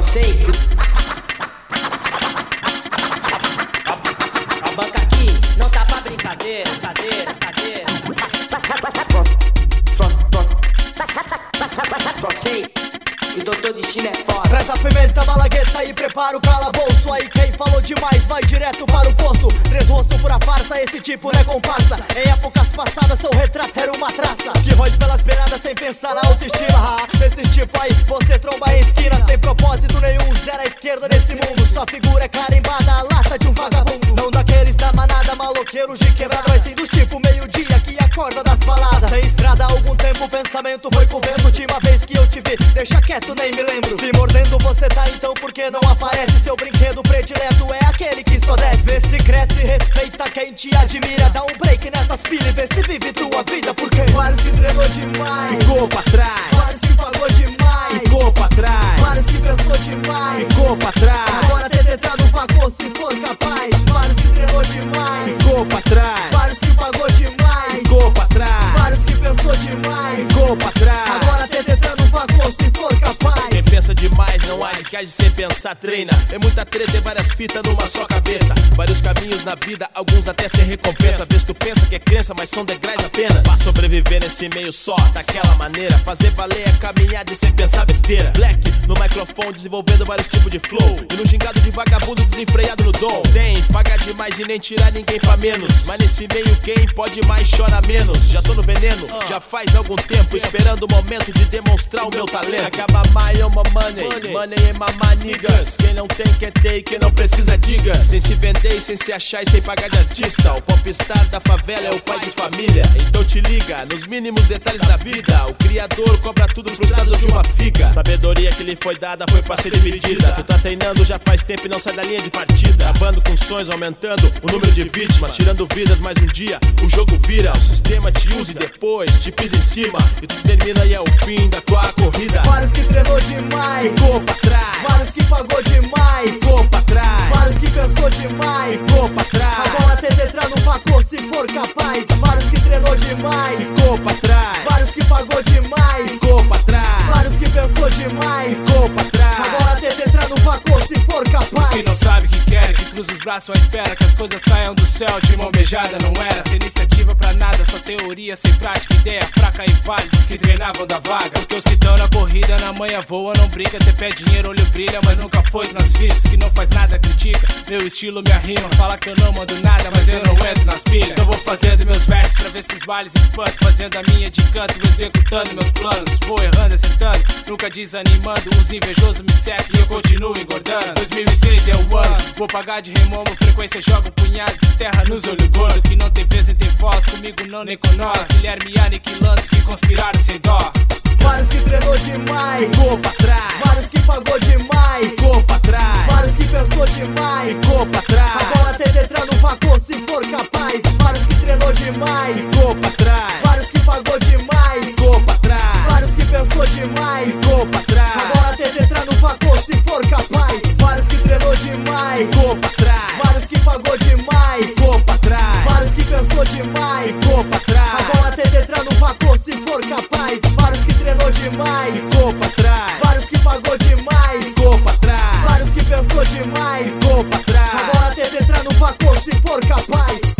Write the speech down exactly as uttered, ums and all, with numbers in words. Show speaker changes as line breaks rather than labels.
sei. A banca aqui não tá pra brincadeira, cadeira, cadeira. Só sei que o doutor Destino é foda.
Presta pimenta, malagueta e prepara o calabouço. Aí quem falou demais vai direto para o poço. Três rostos por a farsa, esse tipo não é comparsa. Em épocas passadas seu retrato era uma traça que rói pelas beiradas sem pensar na autoestima. Ah, esse tipo aí você tromba em esquina sem propósito nenhum, zero à esquerda nesse mundo. Sua figura é carimbada, a lata de um vagabundo. Não daqueles da manada, maloqueiros de quebrada, mas sim dos tipo meio-dia que acorda das baladas. Sem estrada há algum tempo o pensamento foi pro vento. Última vez que eu te vi, deixa quieto, nem me lembro. Se mordendo você tá, então por que não aparece? Seu brinquedo predileto é aquele que só desce. Vê se cresce, respeita quem te admira. Dá um break nessas pilhas e vê se vive tua vida. Porque vários que treinou demais
ficou pra trás,
vários que pagou demais
ficou pra trás,
vários que pensou demais
ficou pra trás.
Agora cê tentar no facô se for capaz. Vários que treinou demais
ficou pra trás,
vários que pagou demais
ficou pra trás,
vários que pensou demais
ficou pra trás.
Agora cê tentar no facô se for capaz.
Quem pensa demais não age, que age sem pensar, treina. É muita treta e várias fitas numa só cabeça. Vários caminhos na vida, alguns até sem recompensa. Vês tu pensa que é crença, mas são degraus apenas. Pra sobreviver nesse meio só, daquela maneira. Fazer valer a caminhada e sem pensar besteira. Black no microfone desenvolvendo vários tipos de flow. E no gingado de vagabundo desenfreado no dom. Sem pagar demais e nem tirar ninguém pra menos. Mas nesse meio quem pode mais chora menos. Já tô no veneno, já faz algum tempo, esperando o momento de demonstrar o meu talento. Acaba my on my money, money, money in my my niggas. Quem não tem quer ter e quem não precisa diga. Sem se vender e sem se achar e sem pagar de artista. O popstar da favela é o pai de família. Então te liga nos mínimos detalhes da vida. O criador cobra tudo frustrado de uma figa. Sabedoria que lhe foi dada foi pra ser dividida. Tu tá treinando já faz tempo e não sai da linha de partida. Acabando com sonhos, aumentando o número de vítimas, tirando vidas, mas um dia o jogo vira. O sistema te usa e depois te pisa em cima. E tu termina e é o fim da tua corrida.
Vários que treinou demais
ficou pra trás,
vários que pagou demais
ficou pra trás,
vários que pensou demais
ficou pra trás.
Agora tenta entrar no facô se for capaz. Vários que treinou demais
ficou pra trás,
vários que pagou demais
ficou pra trás,
vários que pensou demais
ficou pra trás.
Agora tenta entrar no facô se for capaz.
Quem não sabe que quer, que cruza os braços à espera que as coisas caiam do céu. De mão beijada não era, sem iniciativa pra nada, só teoria sem prática, ideia fraca e válidos que treinavam da vaga. Porque os que tão na corrida, na manhã voa, não brinca, até pé dinheiro, olho brilha, mas nunca foi transfixo. Que não faz nada, critica, meu estilo me arrima. Fala que eu não mando nada, mas eu não entro nas pilhas. Então vou fazendo meus versos pra ver esses bailes espanto, fazendo a minha de canto, executando meus planos. Vou errando, acertando, nunca desanimando. Os invejosos me secam e eu continuo engordando. dois mil e seis é o ano, vou pagar de remomo. Frequência joga um punhado de terra nos olhos gordos. Que não tem vez nem tem voz, comigo não nem com nós. Guilherme aniquilando os que conspiraram sem dó.
Vários que treinou demais
ficou pra trás,
vários que pagou demais
ficou pra trás,
vários que pensou demais
ficou pra trás.
Agora tenta entrar no facô se for capaz. Vários que treinou demais
ficou pra trás,
vários que pagou demais
ficou pra trás,
vários que pensou demais
ficou pra trás.
Agora tenta entrar no facô se for capaz. Vários que treinou demais
ficou pra trás,
vários que pagou demais
ficou pra trás,
vários que pensou demais
ficou pra trás.
Agora tenta entrar no facô se for capaz. Vários que treinou demais
ficou pra trás,
vários que pagou demais
ficou pra trás,
vários que pensou demais
ficou pra trás.
Agora tenta entrar no facô se for capaz.